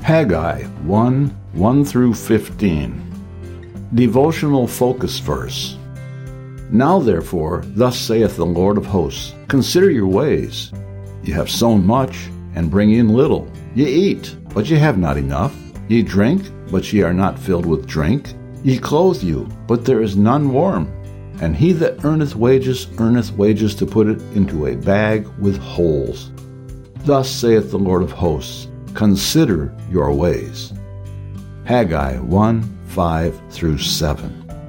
Haggai 1 through 15. Devotional focus verse. Now therefore, thus saith the Lord of hosts, consider your ways. Ye have sown much, and bring in little. Ye eat, but ye have not enough. Ye drink, but ye are not filled with drink. Ye clothe you, but there is none warm. And he that earneth wages to put it into a bag with holes. Thus saith the Lord of hosts, consider your ways. Haggai 1:5 through 7.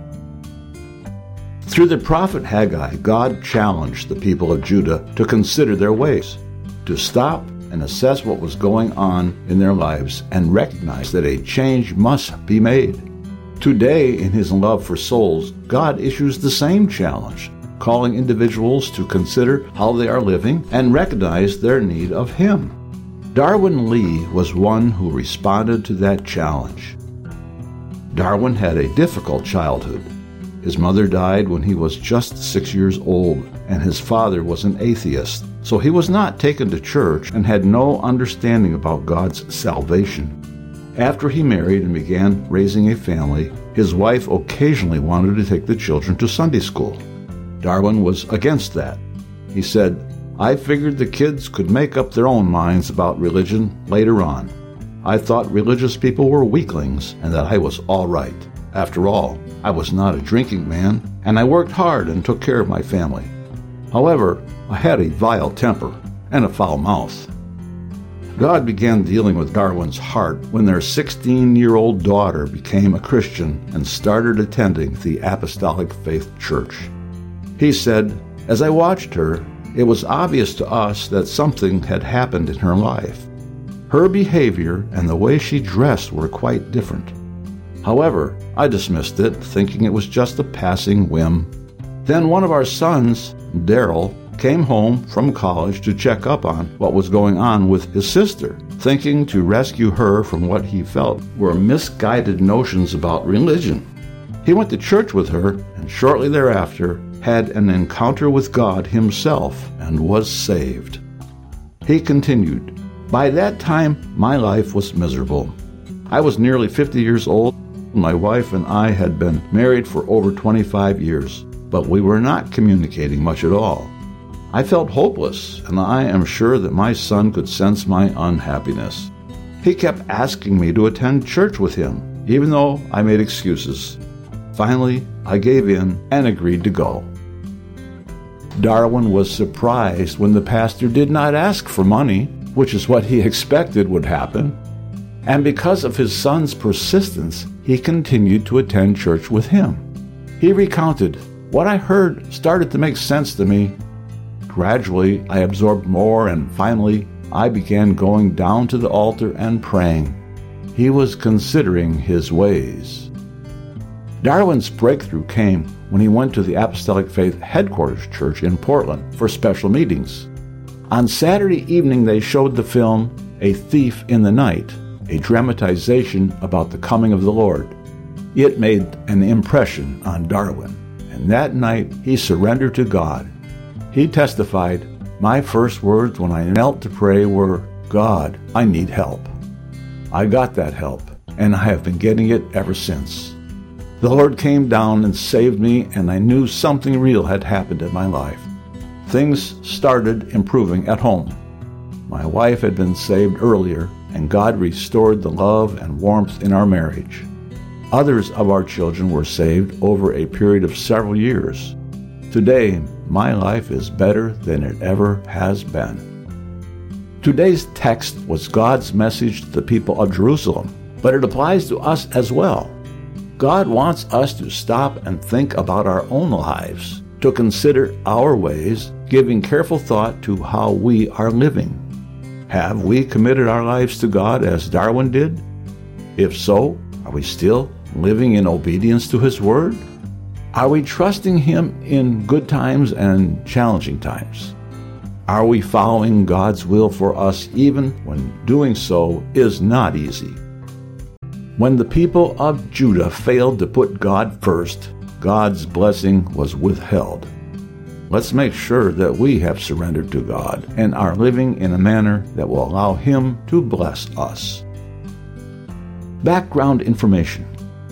Through the prophet Haggai, God challenged the people of Judah to consider their ways, to stop and assess what was going on in their lives and recognize that a change must be made. Today, in his love for souls, God issues the same challenge, calling individuals to consider how they are living and recognize their need of him. Darwin Lee was one who responded to that challenge. Darwin had a difficult childhood. His mother died when he was just 6 years old, and his father was an atheist, so he was not taken to church and had no understanding about God's salvation. After he married and began raising a family, his wife occasionally wanted to take the children to Sunday school. Darwin was against that. He said, I figured the kids could make up their own minds about religion later on. I thought religious people were weaklings and that I was all right. After all, I was not a drinking man, and I worked hard and took care of my family. However, I had a vile temper and a foul mouth. God began dealing with Darwin's heart when their 16-year-old daughter became a Christian and started attending the Apostolic Faith Church. He said, as I watched her, it was obvious to us that something had happened in her life. Her behavior and the way she dressed were quite different. However, I dismissed it, thinking it was just a passing whim. Then one of our sons, Daryl, came home from college to check up on what was going on with his sister, thinking to rescue her from what he felt were misguided notions about religion. He went to church with her and shortly thereafter had an encounter with God himself and was saved. He continued, by that time, my life was miserable. I was nearly 50 years old. My wife and I had been married for over 25 years, but we were not communicating much at all. I felt hopeless, and I am sure that my son could sense my unhappiness. He kept asking me to attend church with him, even though I made excuses. Finally, I gave in and agreed to go. Darwin was surprised when the pastor did not ask for money, which is what he expected would happen. And because of his son's persistence, he continued to attend church with him. He recounted, what I heard started to make sense to me. Gradually, I absorbed more, and finally, I began going down to the altar and praying. He was considering his ways. Darwin's breakthrough came when he went to the Apostolic Faith Headquarters Church in Portland for special meetings. On Saturday evening, they showed the film A Thief in the Night, a dramatization about the coming of the Lord. It made an impression on Darwin, and that night he surrendered to God. He testified, my first words when I knelt to pray were, God, I need help. I got that help, and I have been getting it ever since. The Lord came down and saved me, and I knew something real had happened in my life. Things started improving at home. My wife had been saved earlier, and God restored the love and warmth in our marriage. Others of our children were saved over a period of several years. Today, my life is better than it ever has been. Today's text was God's message to the people of Jerusalem, but it applies to us as well. God wants us to stop and think about our own lives, to consider our ways, giving careful thought to how we are living. Have we committed our lives to God as Darwin did? If so, are we still living in obedience to His Word? Are we trusting Him in good times and challenging times? Are we following God's will for us even when doing so is not easy? When the people of Judah failed to put God first, God's blessing was withheld. Let's make sure that we have surrendered to God and are living in a manner that will allow Him to bless us. Background information.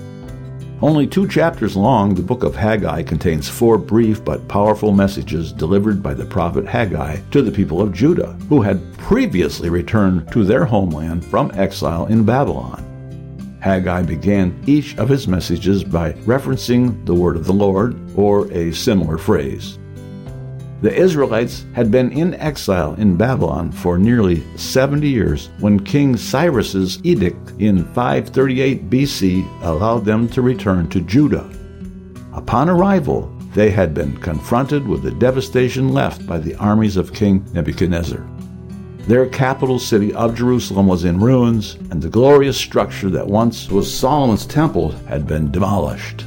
Only 2 chapters long, the book of Haggai contains 4 brief but powerful messages delivered by the prophet Haggai to the people of Judah, who had previously returned to their homeland from exile in Babylon. Haggai began each of his messages by referencing the word of the Lord or a similar phrase. The Israelites had been in exile in Babylon for nearly 70 years when King Cyrus's edict in 538 BC allowed them to return to Judah. Upon arrival, they had been confronted with the devastation left by the armies of King Nebuchadnezzar. Their capital city of Jerusalem was in ruins, and the glorious structure that once was Solomon's temple had been demolished.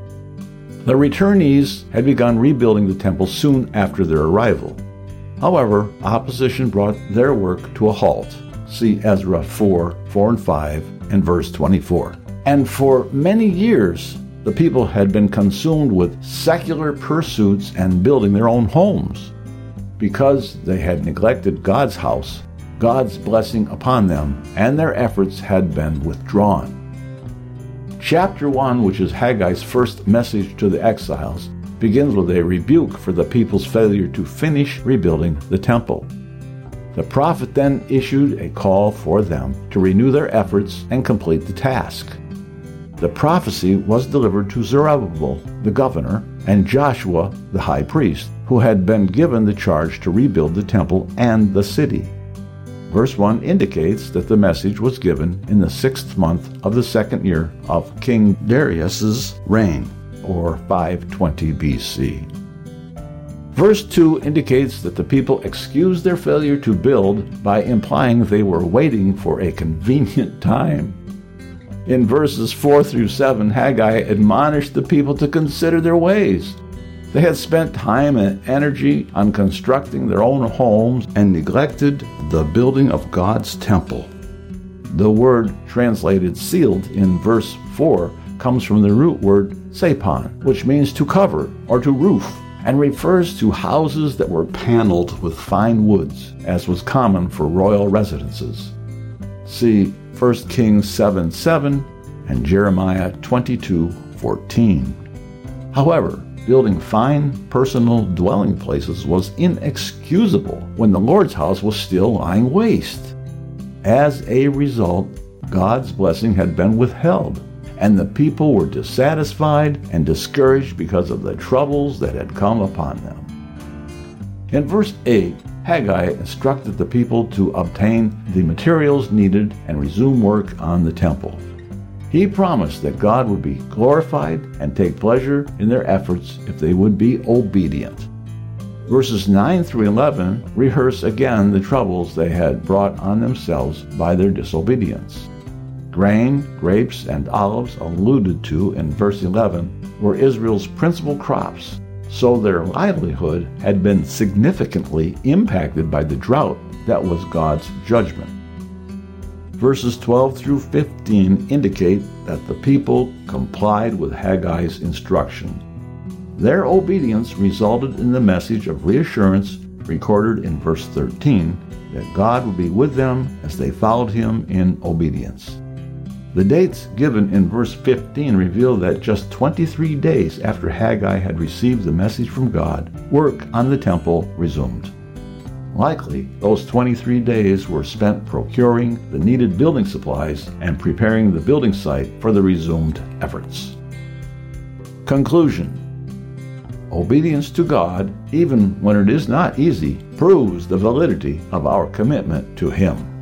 The returnees had begun rebuilding the temple soon after their arrival. However, opposition brought their work to a halt. See Ezra 4 and 5, and verse 24. And for many years, the people had been consumed with secular pursuits and building their own homes. Because they had neglected God's house, God's blessing upon them and their efforts had been withdrawn. Chapter 1, which is Haggai's first message to the exiles, begins with a rebuke for the people's failure to finish rebuilding the temple. The prophet then issued a call for them to renew their efforts and complete the task. The prophecy was delivered to Zerubbabel, the governor, and Joshua, the high priest, who had been given the charge to rebuild the temple and the city. Verse 1 indicates that the message was given in the 6th month of the 2nd year of King Darius's reign, or 520 BC. Verse 2 indicates that the people excused their failure to build by implying they were waiting for a convenient time. In verses 4 through 7, Haggai admonished the people to consider their ways. They had spent time and energy on constructing their own homes and neglected the building of God's temple. The word translated sealed in verse 4 comes from the root word sapon, which means to cover or to roof, and refers to houses that were paneled with fine woods, as was common for royal residences. See 1 Kings 7:7 and Jeremiah 22:14. However, building fine personal dwelling places was inexcusable when the Lord's house was still lying waste. As a result, God's blessing had been withheld, and the people were dissatisfied and discouraged because of the troubles that had come upon them. In verse 8, Haggai instructed the people to obtain the materials needed and resume work on the temple. He promised that God would be glorified and take pleasure in their efforts if they would be obedient. Verses 9 through 11 rehearse again the troubles they had brought on themselves by their disobedience. Grain, grapes, and olives alluded to in verse 11 were Israel's principal crops, so their livelihood had been significantly impacted by the drought that was God's judgment. Verses 12 through 15 indicate that the people complied with Haggai's instruction. Their obedience resulted in the message of reassurance recorded in verse 13 that God would be with them as they followed him in obedience. The dates given in verse 15 reveal that just 23 days after Haggai had received the message from God, work on the temple resumed. Likely, those 23 days were spent procuring the needed building supplies and preparing the building site for the resumed efforts. Conclusion. Obedience to God, even when it is not easy, proves the validity of our commitment to Him.